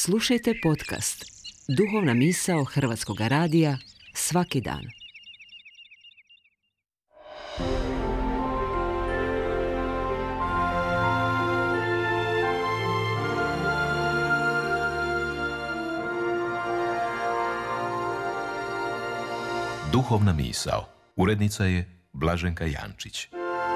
Slušajte podcast Duhovna misao Hrvatskog radija svaki dan. Duhovna misao. Urednica je Blaženka Jančić.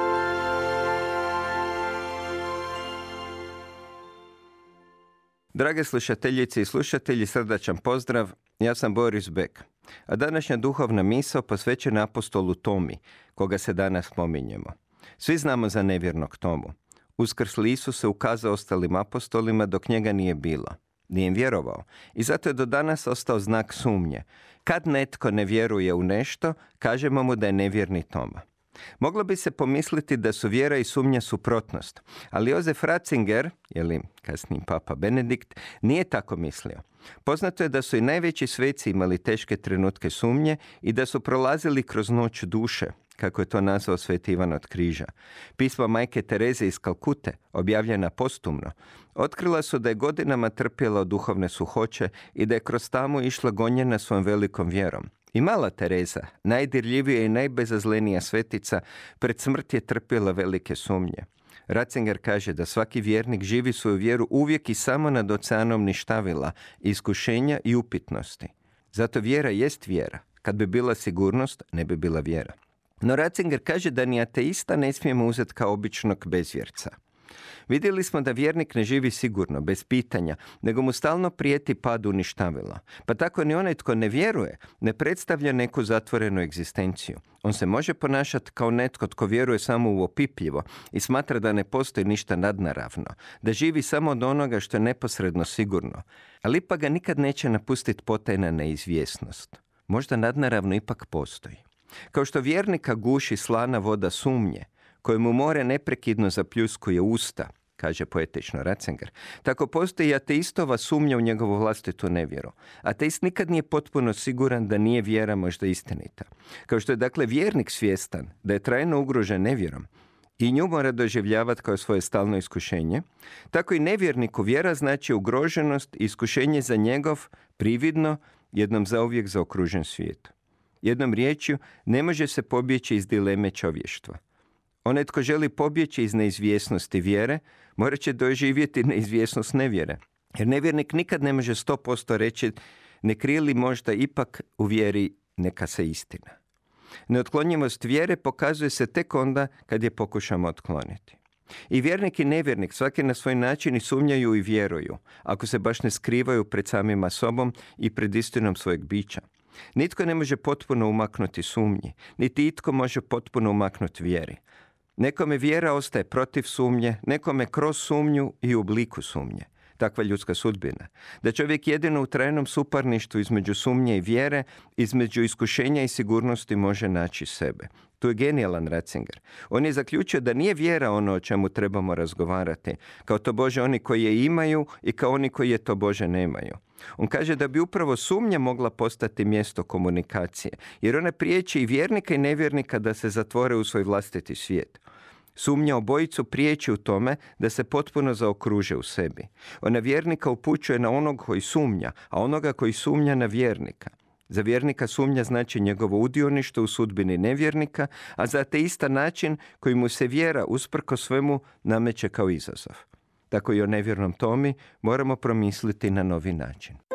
Drage slušateljice i slušatelji, srdačan pozdrav. Ja sam Boris Bek. A današnja duhovna misao posvećena apostolu Tomi, koga se danas spominjemo. Svi znamo za nevjernog Tomu. Uskrsli Isus se ukazao ostalim apostolima dok njega nije bilo. Nije im vjerovao. I zato je do danas ostao znak sumnje. Kad netko ne vjeruje u nešto, kažemo mu da je nevjerni Toma. Moglo bi se pomisliti da su vjera i sumnja suprotnost, ali Josef Ratzinger, ili kasniji papa Benedikt, nije tako mislio. Poznato je da su i najveći sveci imali teške trenutke sumnje i da su prolazili kroz noć duše, kako je to nazvao sveti Ivan od Križa. Pisma majke Tereze iz Kalkute, objavljena postumno, otkrila su da je godinama trpjela od duhovne suhoće i da je kroz tamu išla gonjena svojom velikom vjerom. I mala Tereza, najdirljivija i najbezazlenija svetica, pred smrt je trpjela velike sumnje. Ratzinger kaže da svaki vjernik živi svoju vjeru uvijek i samo nad oceanom ništavila, iskušenja i upitnosti. Zato vjera jest vjera. Kad bi bila sigurnost, ne bi bila vjera. No Ratzinger kaže da ni ateista ne smijemo uzeti kao običnog bezvjerca. Vidjeli smo da vjernik ne živi sigurno, bez pitanja, nego mu stalno prijeti pad u ništavila. Pa tako ni onaj tko ne vjeruje ne predstavlja neku zatvorenu egzistenciju. On se može ponašati kao netko tko vjeruje samo u opipljivo i smatra da ne postoji ništa nadnaravno, da živi samo od onoga što je neposredno sigurno. Ali ipak ga nikad neće napustiti potajna neizvjesnost. Možda nadnaravno ipak postoji. Kao što vjernika guši slana voda sumnje, kojemu more neprekidno zapljuskuje usta, kaže poetično Ratzinger, tako postoji i ateistova sumnja u njegovu vlastitu nevjeru. Ateist nikad nije potpuno siguran da nije vjera možda istinita. Kao što je dakle vjernik svjestan da je trajno ugrožen nevjerom i nju mora doživljavati kao svoje stalno iskušenje, tako i nevjerniku vjera znači ugroženost i iskušenje za njegov prividno, jednom zauvijek zaokružen svijet. Jednom riječju, ne može se pobjeći iz dileme čovještva. Onaj tko želi pobjeći iz neizvjesnosti vjere, morat će doživjeti neizvjesnost nevjere. Jer nevjernik nikad ne može 100% reći ne krije li možda ipak u vjeri neka se istina. Neotklonjivost vjere pokazuje se tek onda kad je pokušamo otkloniti. I vjernik i nevjernik svaki na svoj način i sumnjaju i vjeruju, ako se baš ne skrivaju pred samima sobom i pred istinom svojeg bića. Nitko ne može potpuno umaknuti sumnji, niti itko može potpuno umaknuti vjeri. Nekome vjera ostaje protiv sumnje, nekome kroz sumnju i u obliku sumnje. Takva ljudska sudbina. Da čovjek jedino u trajnom suparništvu između sumnje i vjere, između iskušenja i sigurnosti može naći sebe. Tu je genijalan Ratzinger. On je zaključio da nije vjera ono o čemu trebamo razgovarati, kao to Bože oni koji je imaju i kao oni koji je to Bože nemaju. On kaže da bi upravo sumnja mogla postati mjesto komunikacije, jer ona priječi i vjernika i nevjernika da se zatvore u svoj vlastiti svijet. Sumnja obojicu priječi u tome da se potpuno zaokruže u sebi. Ona vjernika upućuje na onog koji sumnja, a onoga koji sumnja na vjernika. Za vjernika sumnja znači njegovo udioništvo u sudbini nevjernika, a za ateista način koji mu se vjera usprkos svemu nameće kao izazov. Tako i o nevjernom Tomi moramo promisliti na novi način.